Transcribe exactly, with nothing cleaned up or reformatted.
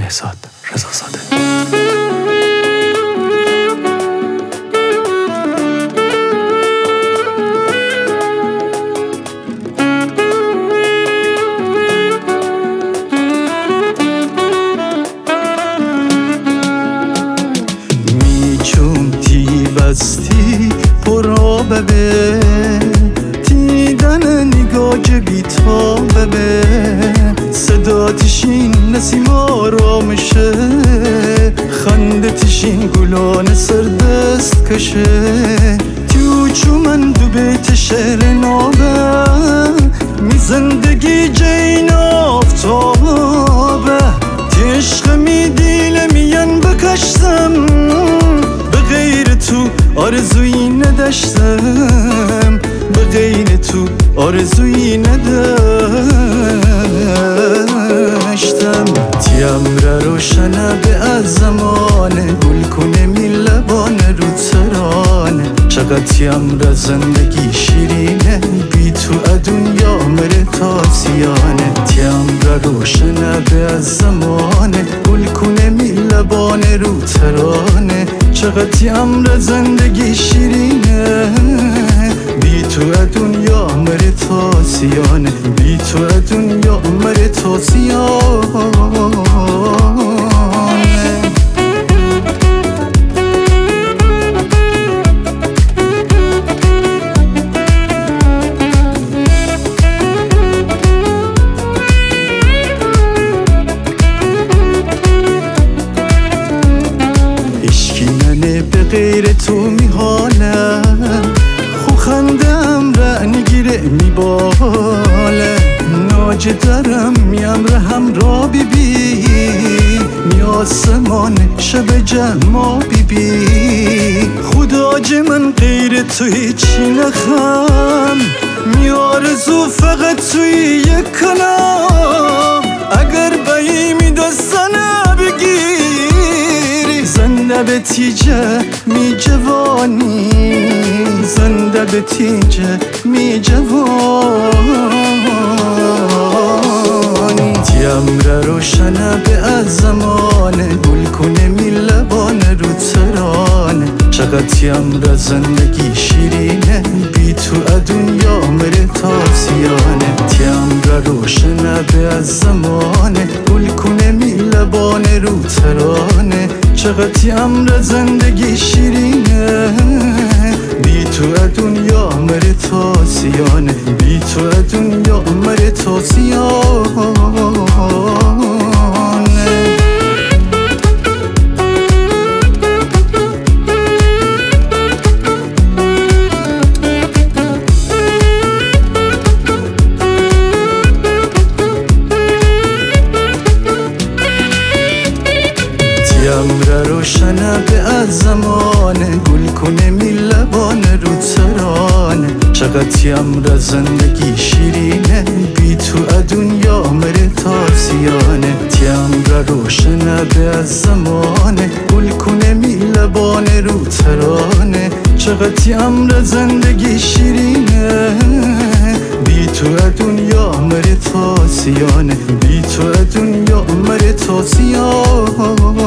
بهزاد رضازاده. بستی پرابه به دیدن نگاه بیتابه به صدا تشین نسیم آرامشه خنده تشین گلان سردست کشه تو چو من دو بیت شعر نابه می زندگی جین آفتابه تشق می دیل میان بکشتم غیر تو آرزویی نداشتم به غیر تو آرزویی نداشتم تیمره روشنه به از زمانه گل کنه می لبانه رو ترانه چقدر تیمره زندگی شیرینه بی تو دنیا مره تاسیانه تیمره روشنه به از زمانه گل کنه می لبانه رو ترانه چقدر امر زندگی شیرینه بی تو دنیا مره تاسیانه بی تو دنیا مره تاسیانه به غیر تو میحاله خو خندم را نگیره میباله ناجه درم میم را هم را بی بی می آسمان شب جمع بی بی خدا جه من غیر تو هیچی نخم می آرزو فقط توی یک کلام اگر بایی می دستنه بگیری زنده به تیجه می جوانی زنده به تیجه می جوانی تیمره روشنه به از زمانه گل کنه می لبانه رو ترانه چقدر تیمره زندگی شیرینه بی تو دنیا مره تاسیانه تیمره روشنه به از زمانه گل کنه می لبانه رو ترانه چقدر تیمره زندگی شیرینه بی تو دنیا مره تاسیانه بی تو دنیا مره تاسیانه تیمره روشنه به از زمانه گل کنه می لبانه رو ترانه چقدر تیمره زندگی شیرینه بی تو دنیا مره تاسیانه تیمره روشنه به از زمانه گل کنه می لبانه رو ترانه چقدر تیمره زندگی شیرینه بی تو دنیا مره تاسیانه بی تو دنیا مره تاسیانه